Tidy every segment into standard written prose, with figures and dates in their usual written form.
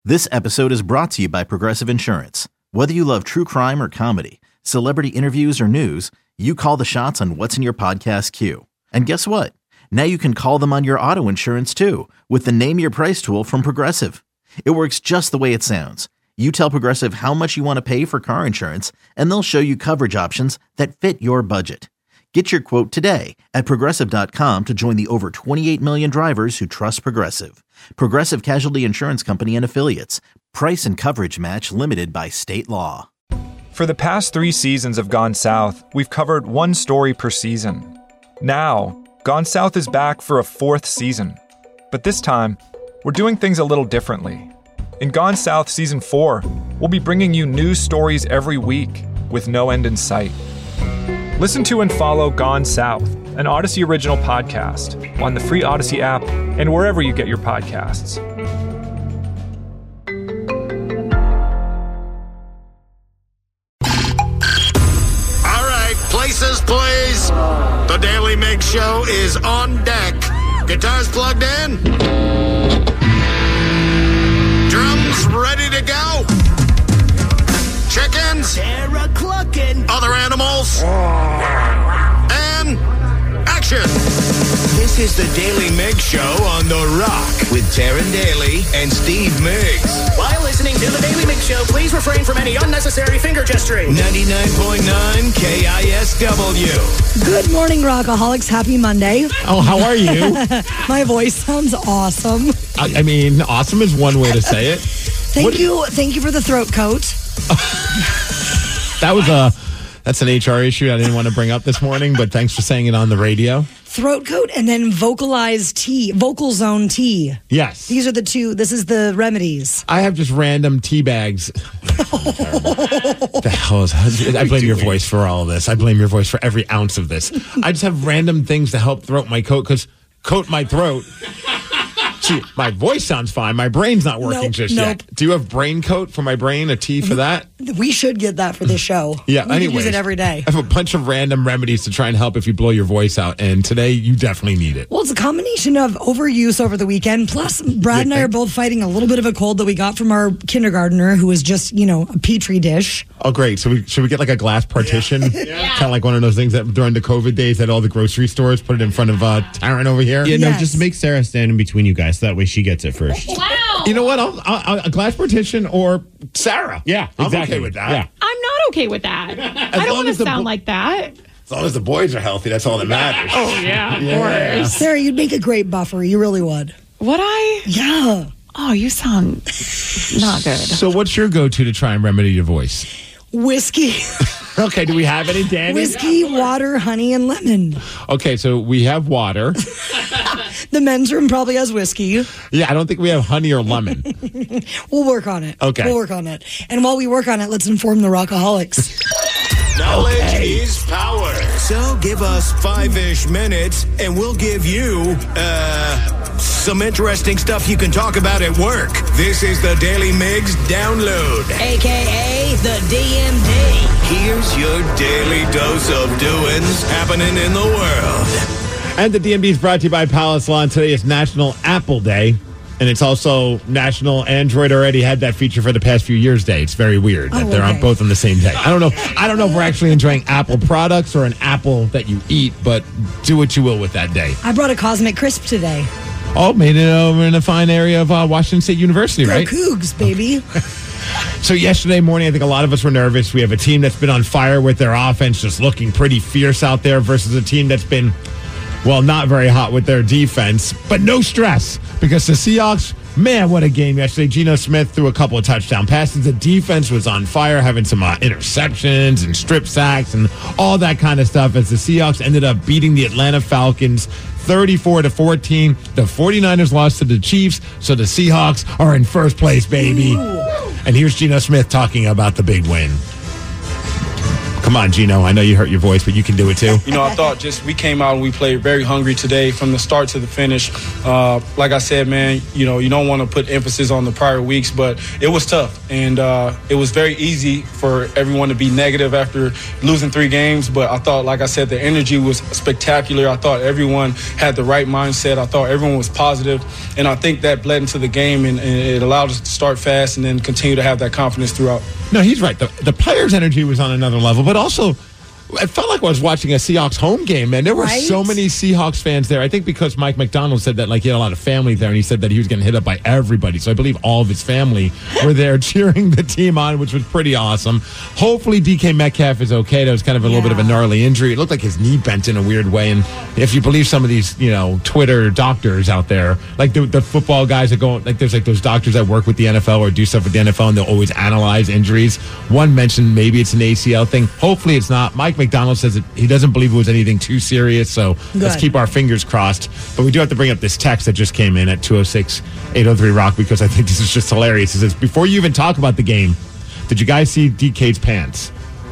This episode is brought to you by Progressive Insurance. Whether you love true crime or comedy, celebrity interviews or news, you call the shots on what's in your podcast queue. And guess what? Now you can call them on your auto insurance too with the Name Your Price tool from Progressive. It works just the way it sounds. You tell Progressive how much you want to pay for car insurance, and they'll show you coverage options that fit your budget. Get your quote today at Progressive.com to join the over 28 million drivers who trust Progressive. Progressive Casualty Insurance Company and Affiliates. Price and coverage match limited by state law. For the past 3 seasons of Gone South, we've covered one story per season. Now, Gone South is back for a 4th season. But this time, we're doing things a little differently. In Gone South Season 4, we'll be bringing you new stories every week with no end in sight. Listen to and follow Gone South, an Odyssey original podcast, on the free Odyssey app and wherever you get your podcasts. All right, places, please. The Daily Mix Show is on deck. Guitars plugged in. Drums ready to go. Chickens. Sarah clucking. Other animals. And action. This is the Daily Mix Show on The Rock with Taryn Daly and Steve Miggs. While listening to the Daily Mix Show, please refrain from any unnecessary finger gesturing. 99.9 KISW. Good morning, Rockaholics. Happy Monday. Oh, how are you? My voice sounds awesome. I mean, awesome is one way to say it. Thank you for the throat coat. That's an HR issue I didn't want to bring up this morning, but thanks for saying it on the radio. Throat coat and then vocalized tea, vocal zone tea. Yes. These are the two. This is the remedies. I have just random tea bags. The hell is I blame your voice for all of this. I blame your voice for every ounce of this. I just have random things to help throat my coat because coat my throat. See, my voice sounds fine. My brain's not working yet. Do you have brain coat for my brain? A tea for that? We should get that for this show. Yeah, we anyways, use it every day. I have a bunch of random remedies to try and help if you blow your voice out, and today you definitely need it. Well, it's a combination of overuse over the weekend, plus Brad and I are both fighting a little bit of a cold that we got from our kindergartner who was just, a petri dish. Oh, great. So should we get like a glass partition? Yeah. Kind of like one of those things that during the COVID days at all the grocery stores, put it in front of Taryn over here? Yeah, no, just make Sarah stand in between you guys. So that way she gets it first. Wow. You know what? I'll a glass partition or Sarah. Yeah, exactly. I'm okay with that. Yeah. I'm not okay with that. I don't want to sound like that. As long as the boys are healthy, that's all that matters. Oh, yeah, of course. Sarah, you'd make a great buffer. You really would. Would I? Yeah. Oh, you sound not good. So what's your go-to to try and remedy your voice? Whiskey. Okay, do we have any, Danny? Whiskey, water, honey, and lemon. Okay, so we have water. The men's room probably has whiskey. Yeah, I don't think we have honey or lemon. We'll work on it. Okay. We'll work on it. And while we work on it, let's inform the Rockaholics. Knowledge is power. So give us 5-ish minutes and we'll give you, some interesting stuff you can talk about at work. This is the Daily Mix Download. AKA the DMD. Here's your daily dose of doings happening in the world. And the DMV is brought to you by Palace Lawn. Today is National Apple Day. And it's also National Android already had that feature for the past few years Day. It's very weird that they're on both on the same day. I don't know if we're actually enjoying Apple products or an apple that you eat, but do what you will with that day. I brought a Cosmic Crisp today. Oh, made it over in a fine area of Washington State University, Go right? Cougs, baby. So yesterday morning, I think a lot of us were nervous. We have a team that's been on fire with their offense, just looking pretty fierce out there versus a team that's been, well, not very hot with their defense. But no stress because the Seahawks, man, what a game yesterday. Geno Smith threw a couple of touchdown passes. The defense was on fire, having some interceptions and strip sacks and all that kind of stuff as the Seahawks ended up beating the Atlanta Falcons 34-14. The 49ers lost to the Chiefs, so the Seahawks are in first place, baby. Ooh. And here's Geno Smith talking about the big win. Come on, Gino. I know you hurt your voice, but you can do it too. I thought we came out and we played very hungry today from the start to the finish. Like I said, man, you don't want to put emphasis on the prior weeks, but it was tough. And it was very easy for everyone to be negative after losing 3 games. But I thought, like I said, the energy was spectacular. I thought everyone had the right mindset. I thought everyone was positive. And I think that bled into the game, and it allowed us to start fast and then continue to have that confidence throughout. No, he's right. The players' energy was on another level, but also it felt like I was watching a Seahawks home game, man. There were so many Seahawks fans there. I think because Mike McDonald said that he had a lot of family there, and he said that he was getting hit up by everybody. So I believe all of his family were there cheering the team on, which was pretty awesome. Hopefully DK Metcalf is okay. That was kind of a little bit of a gnarly injury. It looked like his knee bent in a weird way. And if you believe some of these, Twitter doctors out there, like the football guys that go, there's those doctors that work with the NFL or do stuff with the NFL, and they'll always analyze injuries. One mentioned maybe it's an ACL thing. Hopefully it's not. Mike McDonald says that he doesn't believe it was anything too serious, so let's keep our fingers crossed. But we do have to bring up this text that just came in at 206-803-ROCK, because I think this is just hilarious. It says, before you even talk about the game, did you guys see DK's pants?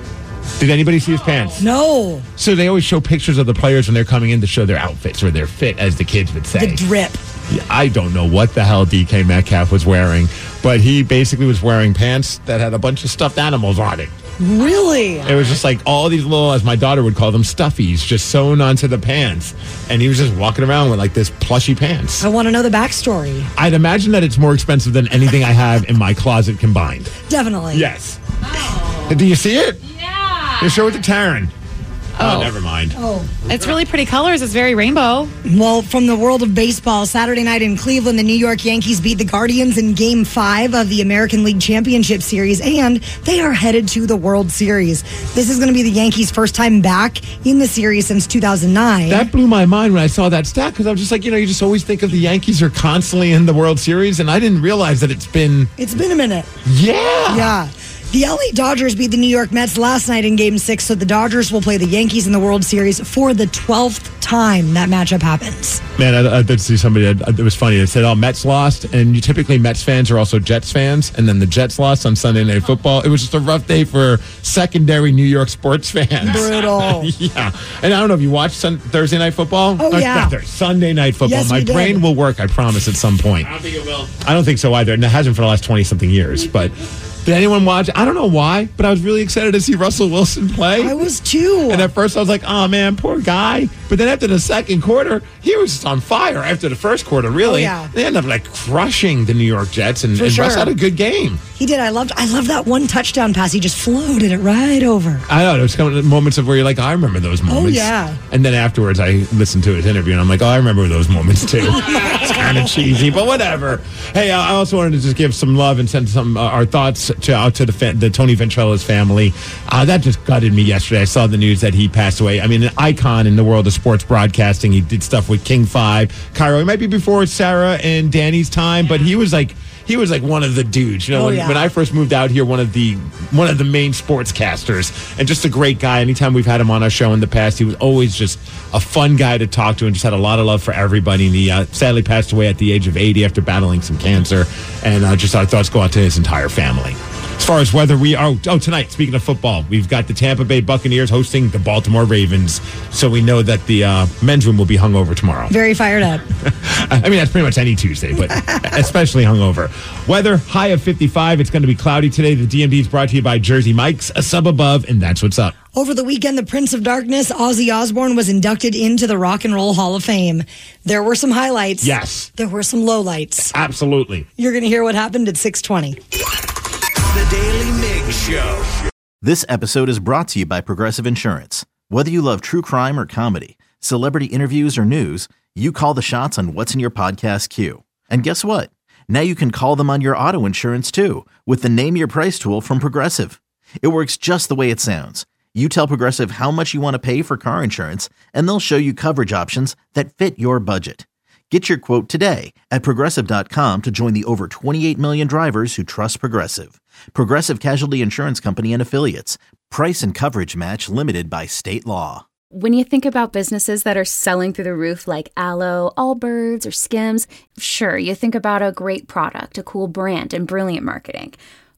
Did anybody see his pants? No. So they always show pictures of the players when they're coming in to show their outfits or their fit, as the kids would say. The drip. I don't know what the hell DK Metcalf was wearing, but he basically was wearing pants that had a bunch of stuffed animals on it. Really? It was just like all these little, as my daughter would call them, stuffies just sewn onto the pants. And he was just walking around with this plushy pants. I want to know the backstory. I'd imagine that it's more expensive than anything I have in my closet combined. Definitely. Yes. Oh. Do you see it? Yeah. You show it to Taryn. Oh, never mind. Oh, it's really pretty colors. It's very rainbow. Well, from the world of baseball, Saturday night in Cleveland, the New York Yankees beat the Guardians in Game 5 of the American League Championship Series, and they are headed to the World Series. This is going to be the Yankees' first time back in the series since 2009. That blew my mind when I saw that stat, because I was just like, you just always think of the Yankees are constantly in the World Series, and I didn't realize that it's been a minute. Yeah. Yeah. The LA Dodgers beat the New York Mets last night in Game 6, so the Dodgers will play the Yankees in the World Series for the 12th time that matchup happens. Man, I did see somebody that it was funny. It said, Mets lost, and typically Mets fans are also Jets fans, and then the Jets lost on Sunday Night Football. It was just a rough day for secondary New York sports fans. Brutal. Yeah. And I don't know if you watched Thursday Night Football. Oh, yeah. Sunday Night Football. Yes, My brain will work, I promise, at some point. I don't think it will. I don't think so either, and it hasn't for the last 20-something years, but... Did anyone watch? I don't know why, but I was really excited to see Russell Wilson play. I was too. And at first I was like, oh man, poor guy. But then after the second quarter, he was just on fire. After the first quarter, really. Oh, yeah. They ended up crushing the New York Jets, and Russ had a good game. He did. I loved that one touchdown pass. He just floated it right over. I know. There's kind of moments of where you're like, I remember those moments. Oh, yeah. And then afterwards, I listened to his interview, and I'm like, oh, I remember those moments too. It's kind of cheesy, but whatever. Hey, I also wanted to just give some love and send some our thoughts out to the Tony Ventrela's family. That just gutted me yesterday. I saw the news that he passed away. I mean, an icon in the world of sports broadcasting. He did stuff with King 5, Cairo. He might be before Sarah and Danny's time, but he was like one of the dudes. When I first moved out here, one of the main sportscasters, and just a great guy. Anytime we've had him on our show in the past, he was always just a fun guy to talk to and just had a lot of love for everybody. And he sadly passed away at the age of 80 after battling some cancer. And just our thoughts go out to his entire family. As far as whether we are, tonight, speaking of football, we've got the Tampa Bay Buccaneers hosting the Baltimore Ravens. So we know that the men's room will be hungover tomorrow. Very fired up. I mean, that's pretty much any Tuesday, but especially hungover. Weather, high of 55. It's going to be cloudy today. The DMV is brought to you by Jersey Mike's, a sub above, and that's what's up. Over the weekend, the Prince of Darkness, Ozzy Osbourne, was inducted into the Rock and Roll Hall of Fame. There were some highlights. Yes. There were some lowlights. Absolutely. You're going to hear what happened at 6:20. The Daily Mig Show. This episode is brought to you by Progressive Insurance. Whether you love true crime or comedy, celebrity interviews or news, you call the shots on what's in your podcast queue. And guess what? Now you can call them on your auto insurance too with the Name Your Price tool from Progressive. It works just the way it sounds. You tell Progressive how much you want to pay for car insurance, and they'll show you coverage options that fit your budget. Get your quote today at Progressive.com to join the over 28 million drivers who trust Progressive. Progressive Casualty Insurance Company and Affiliates. Price and coverage match limited by state law. When you think about businesses that are selling through the roof like Aloe, Allbirds, or Skims, sure, you think about a great product, a cool brand, and brilliant marketing.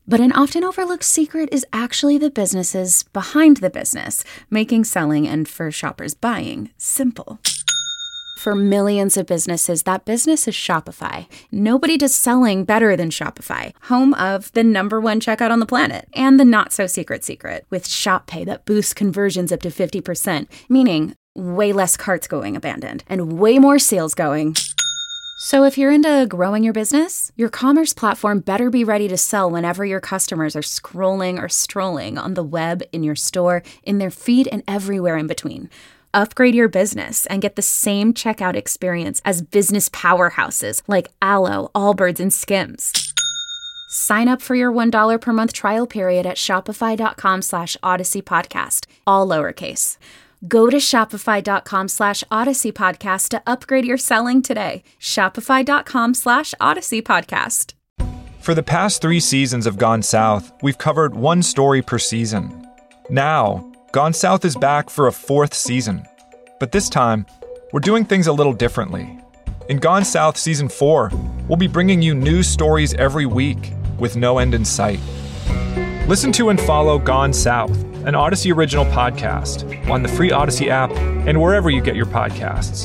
But an often overlooked secret is actually the businesses behind the business, making selling and for shoppers buying simple. For millions of businesses, that business is Shopify. Nobody does selling better than Shopify, home of the #1 checkout on the planet, and the not-so-secret secret, with Shop Pay that boosts conversions up to 50%, meaning way less carts going abandoned, and way more sales going. So if you're into growing your business, your commerce platform better be ready to sell whenever your customers are scrolling or strolling on the web, in your store, in their feed, and everywhere in between. Upgrade your business and get the same checkout experience as business powerhouses like Alo, Allbirds, and Skims. Sign up for your $1 per month trial period at shopify.com/Odyssey Podcast, all lowercase. Go to shopify.com /Odyssey Podcast to upgrade your selling today. Shopify.com /Odyssey Podcast. For the past 3 seasons of Gone South, we've covered one story per season. Now, Gone South is back for a 4th season. But this time, we're doing things a little differently. In Gone South Season 4, we'll be bringing you new stories every week with no end in sight. Listen to and follow Gone South, an Odyssey original podcast, on the free Odyssey app and wherever you get your podcasts.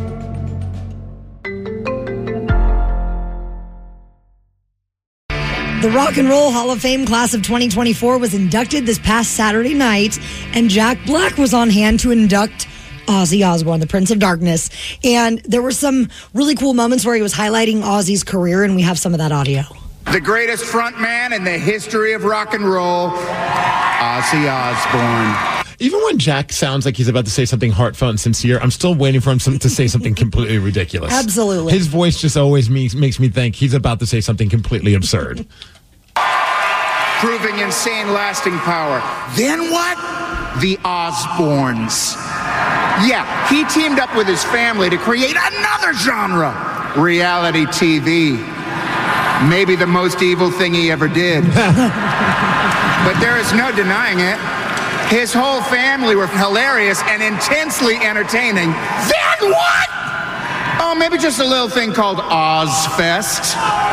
The Rock and Roll Hall of Fame class of 2024 was inducted this past Saturday night, and Jack Black was on hand to induct Ozzy Osbourne, the Prince of Darkness. And there were some really cool moments where he was highlighting Ozzy's career, and we have some of that audio. The greatest frontman in the history of rock and roll, Ozzy Osbourne. Even when Jack sounds like he's about to say something heartfelt and sincere, I'm still waiting for him to say something completely ridiculous. Absolutely. His voice just always makes me think he's about to say something completely absurd. Proving insane lasting power. Then what? The Osbournes. Yeah, he teamed up with his family to create another genre, reality TV. Maybe the most evil thing he ever did. But there is no denying it. His whole family were hilarious and intensely entertaining. Then what? Oh, maybe just a little thing called Ozfest.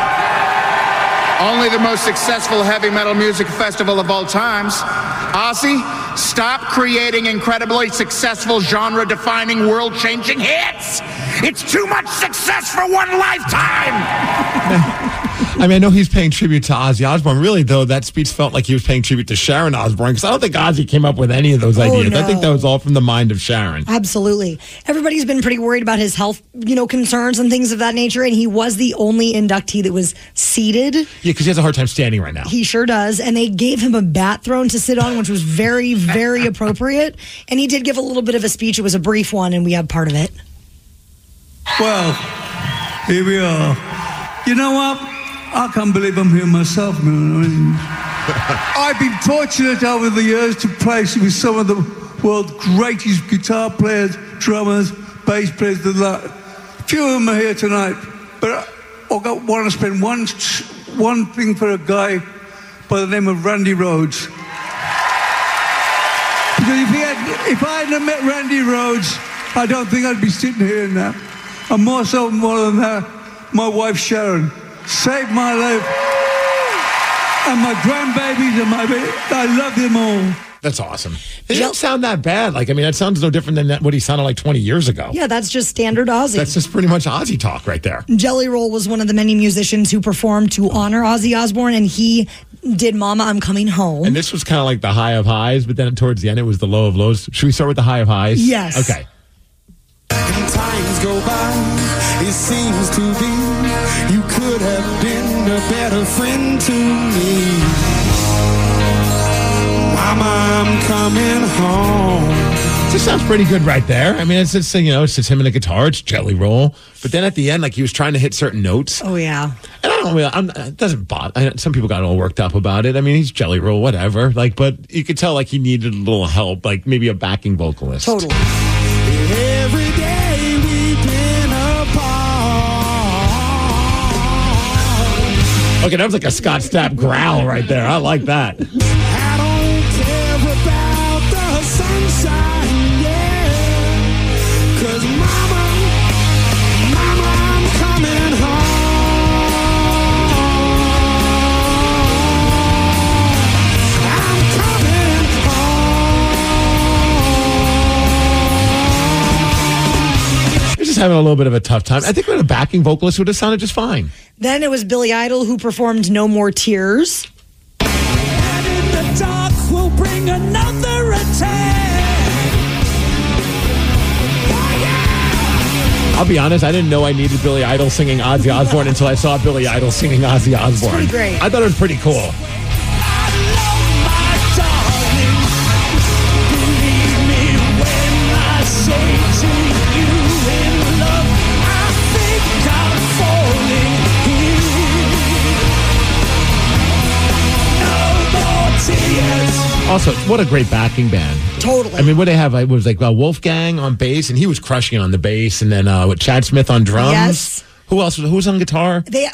Only the most successful heavy metal music festival of all times. Ozzy, stop creating incredibly successful genre-defining, world-changing hits. It's too much success for one lifetime. I mean, I know he's paying tribute to Ozzy Osbourne. Really, though, that speech felt like he was paying tribute to Sharon Osbourne, because I don't think Ozzy came up with any of those ideas. No. I think that was all from the mind of Sharon. Absolutely. Everybody's been pretty worried about his health, concerns and things of that nature, and he was the only inductee that was seated. Yeah, because he has a hard time standing right now. He sure does, and they gave him a bat throne to sit on, which was very, very appropriate, and he did give a little bit of a speech. It was a brief one, and we have part of it. Well, here we are. You know what? I can't believe I'm here myself. I've been fortunate over the years to play with some of the world's greatest guitar players, drummers, bass players, and that. A few of them are here tonight, but I want to spend one thing for a guy by the name of Randy Rhoads. Because if I hadn't met Randy Rhoads, I don't think I'd be sitting here now. And more than that, my wife Sharon saved my life, and my grandbabies and I love them all. That's awesome. It doesn't sound that bad. That sounds no different than what he sounded like 20 years ago. Yeah, that's just standard Ozzy. That's just pretty much Ozzy talk right there. Jelly Roll was one of the many musicians who performed to honor Ozzy Osbourne, and he did Mama, I'm Coming Home. And this was kind of like the high of highs, but then towards the end it was the low of lows. Should we start with the high of highs? Yes. Okay. And times go by, it seems to be you could have been a better friend to me. Mama, I'm coming home. This sounds pretty good right there. I mean, it's just him and the guitar. It's Jelly Roll. But then at the end, he was trying to hit certain notes. Oh, yeah. And it doesn't bother. Some people got all worked up about it. I mean, he's Jelly Roll, whatever. But you could tell he needed a little help, maybe a backing vocalist. Totally. Every day we've been apart. Okay, that was like a Scott Stapp growl right there. I like that. I don't care about the sunshine, yeah. 'Cause mama, I'm coming home. having a little bit of a tough time. I think with a backing vocalist would have sounded just fine. Then it was Billy Idol who performed No More Tears. And in the dark we'll bring another attack. I'll be honest, I didn't know I needed Billy Idol singing Ozzy Osbourne until I saw Billy Idol singing Ozzy Osbourne. It's pretty great. I thought it was pretty cool. Also, what a great backing band. Totally. I mean, what they have, it was like Wolfgang on bass, and he was crushing it on the bass, and then with Chad Smith on drums. Yes. Who else? Who was on guitar? I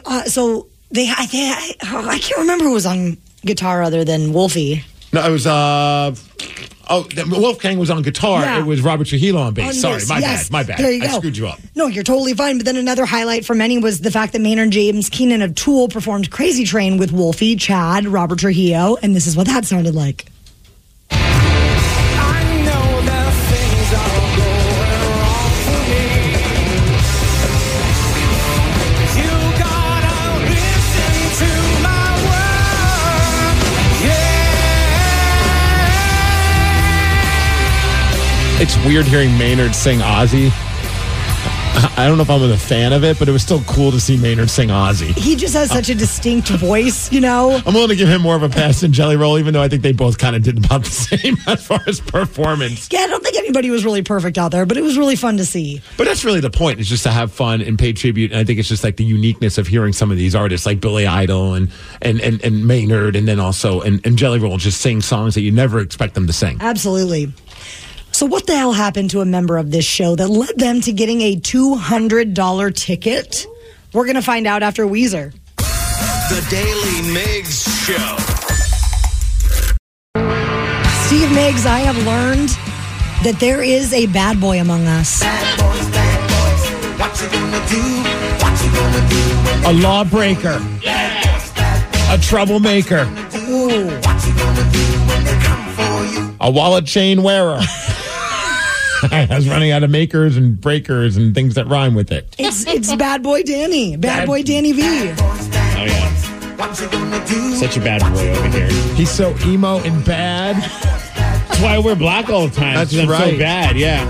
can't remember who was on guitar other than Wolfie. No, it was, Wolfgang was on guitar. Yeah. It was Robert Trujillo on bass. On Sorry, bass. my bad. There you I go. screwed you up. No, you're totally fine. But then another highlight for many was the fact that Maynard James Keenan of Tool performed Crazy Train with Wolfie, Chad, Robert Trujillo, and this is what that sounded like. It's weird hearing Maynard sing Ozzy. I don't know if I'm a fan of it, but it was still cool to see Maynard sing Ozzy. He just has such a distinct voice, you know? I'm willing to give him more of a pass than Jelly Roll, even though I think they both kind of did about the same as far as performance. Yeah, I don't think anybody was really perfect out there, but it was really fun to see. But that's really the point, is just to have fun and pay tribute. And I think it's just like the uniqueness of hearing some of these artists like Billy Idol and Maynard, and then also and Jelly Roll just sing songs that you never expect them to sing. Absolutely. So what the hell happened to a member of this show that led them to getting a $200 ticket? We're going to find out after Weezer. The Daily Migs Show. Steve Miggs, I have learned that there is a bad boy among us. Bad boys, what you gonna do? What you gonna do? A lawbreaker. Yeah. A troublemaker. Ooh. What you gonna do when they come for you? A wallet chain wearer. I was running out of makers and breakers and things that rhyme with it. It's Bad Boy Danny. Bad Boy Danny V. Oh, yeah. Such a bad boy over here. He's so emo and bad. That's why I wear black all the time. That's 'cause I'm right. so bad, yeah.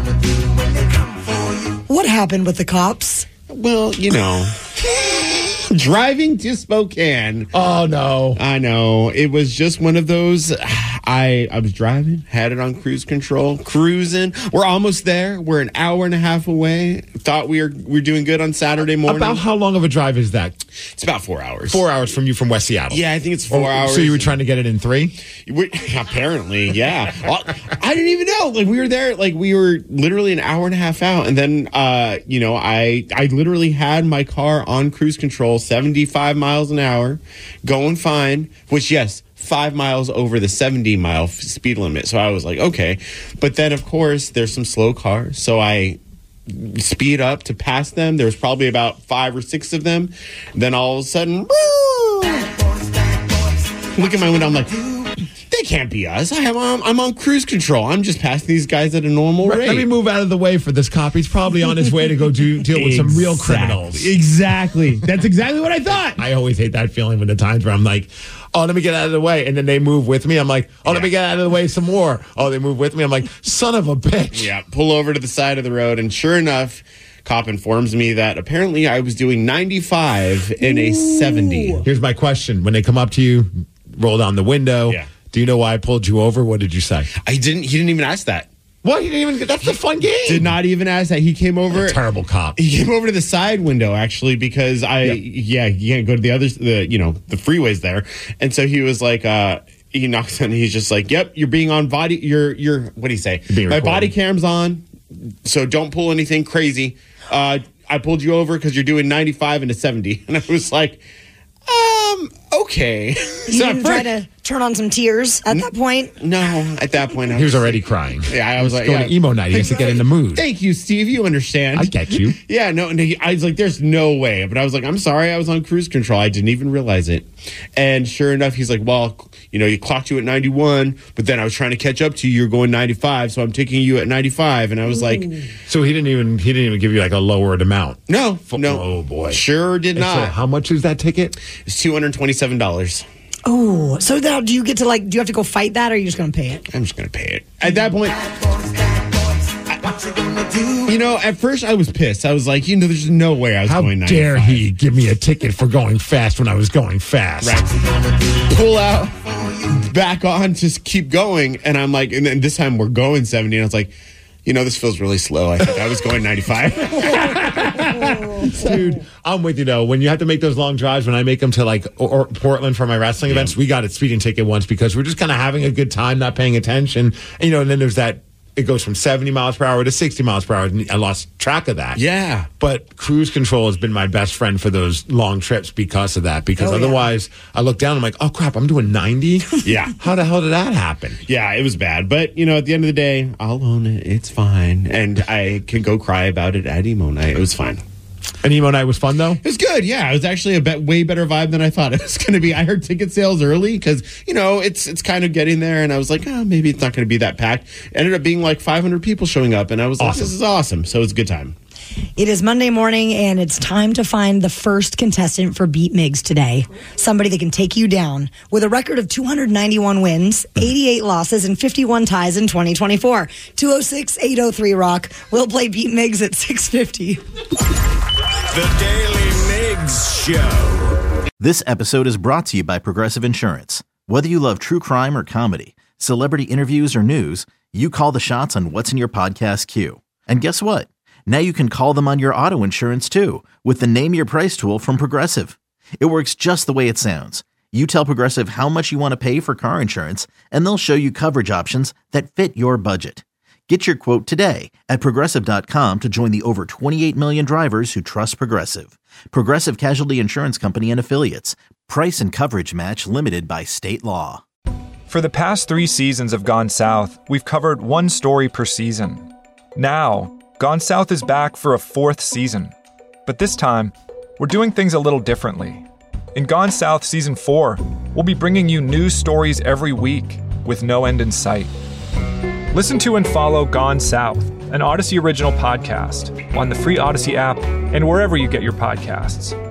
What happened with the cops? Well, you know, driving to Spokane. Oh, no. I know. It was just one of those. I was driving, had it on cruise control, cruising. We're almost there. We're an hour and a half away. Thought we're doing good on Saturday morning. About how long of a drive is that? It's about 4 hours. 4 hours from you from West Seattle. Yeah, I think it's 4 hours. So you were trying to get it in 3? Apparently, yeah. Well, I didn't even know. Like, we were there. Like, we were literally an hour and a half out, and then, I literally had my car on cruise control, 75 miles an hour, going fine. Which, yes, 5 miles over the 70-mile speed limit. So I was like, okay. But then, of course, there's some slow cars. So I speed up to pass them. There was probably about 5 or 6 of them. Then all of a sudden, woo! Look at my window. I'm like, they can't be us. I'm on cruise control. I'm just passing these guys at a normal rate. Let me move out of the way for this cop. He's probably on his way to go deal with some real criminals. Exactly. That's exactly what I thought. I always hate that feeling when the times where I'm like, oh, let me get out of the way. And then they move with me. I'm like, oh, let me get out of the way some more. Oh, they move with me. I'm like, son of a bitch. Yeah, pull over to the side of the road. And sure enough, cop informs me that apparently I was doing 95 in a 70. Here's my question. When they come up to you, roll down the window. Yeah. Do you know why I pulled you over? What did you say? He didn't even ask that. What? You didn't even? That's the fun game. Did not even ask that. He came over. Terrible cop. He came over to the side window actually because you can't go to the others. The freeways there, and so he was like, he knocks on. He's just like, yep, you're being on body. You're what do you say? My body cam's on, so don't pull anything crazy. I pulled you over because you're doing 95 into 70, and I was like, okay. You didn't turn on some tears at that point? No, at that point. He was already crying. Yeah, I was like, going to emo night. He has to get in the mood. Thank you, Steve. You understand. I get you. Yeah, no, I was like, there's no way. But I was like, I'm sorry. I was on cruise control. I didn't even realize it. And sure enough, he's like, well, you clocked you at 91, but then I was trying to catch up to you. You're going 95, so I'm taking you at 95. And I was like, so he didn't even give you like a lowered amount. No. Oh boy, sure did not. So how much is that ticket? It's $227. Oh, so now do you get to do you have to go fight that, or are you just going to pay it? I'm just going to pay it. At that point, at first I was pissed. I was like, there's no way I was going 95. How dare he give me a ticket for going fast when I was going fast? Right. Pull out, back on, just keep going. And I'm like, and then this time we're going 70. And I was like, this feels really slow. I think I was going 95. Dude, I'm with you, though. When you have to make those long drives, when I make them to Portland for my wrestling events, we got a speeding ticket once because we're just kind of having a good time, not paying attention. And, and then there's that. It goes from 70 miles per hour to 60 miles per hour. And I lost track of that. Yeah. But cruise control has been my best friend for those long trips because of that. Because otherwise, I look down and I'm like, oh, crap, I'm doing 90? Yeah. How the hell did that happen? Yeah, it was bad. But, at the end of the day, I'll own it. It's fine. And I can go cry about it at emo night. It was fine. And emo night was fun, though? It was good, yeah. It was actually a way better vibe than I thought it was going to be. I heard ticket sales early because, it's kind of getting there. And I was like, maybe it's not going to be that packed. It ended up being like 500 people showing up. And I was like, this is awesome. So it was a good time. It is Monday morning, and it's time to find the first contestant for Beat Migs today. Somebody that can take you down with a record of 291 wins, 88 losses, and 51 ties in 2024. 206-803-ROCK. We'll play Beat Migs at 6:50. The Daily Migs Show. This episode is brought to you by Progressive Insurance. Whether you love true crime or comedy, celebrity interviews or news, you call the shots on what's in your podcast queue. And guess what? Now you can call them on your auto insurance, too, with the Name Your Price tool from Progressive. It works just the way it sounds. You tell Progressive how much you want to pay for car insurance, and they'll show you coverage options that fit your budget. Get your quote today at Progressive.com to join the over 28 million drivers who trust Progressive. Progressive Casualty Insurance Company and Affiliates. Price and coverage match limited by state law. For the past 3 seasons of Gone South, we've covered one story per season. Now, Gone South is back for a 4th season. But this time, we're doing things a little differently. In Gone South Season 4, we'll be bringing you news stories every week with no end in sight. Listen to and follow Gone South, an Odyssey original podcast, on the free Odyssey app and wherever you get your podcasts.